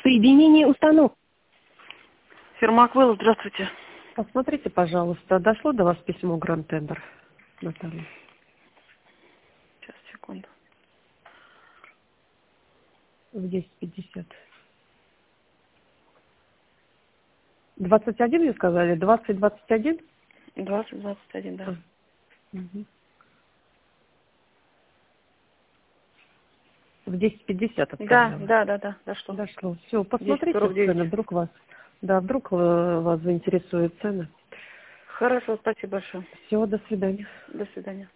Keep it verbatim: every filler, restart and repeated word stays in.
Соединение установок. Фирма Аквелла, здравствуйте. Посмотрите, пожалуйста, дошло до вас письмо Гранд Тендер, Наталья? Сейчас, секунду. В десять пятьдесят. двадцать один, вы сказали? двадцать двадцать один? двадцать двадцать один, да. А. Угу. В десять пятьдесят Да, отправляла. да, да, да, дошло. Дошло. Все, посмотрите десять сорок девять. цены, вдруг вас, да, вдруг э, вас заинтересуют цены. Хорошо, спасибо большое. Все, до свидания. До свидания.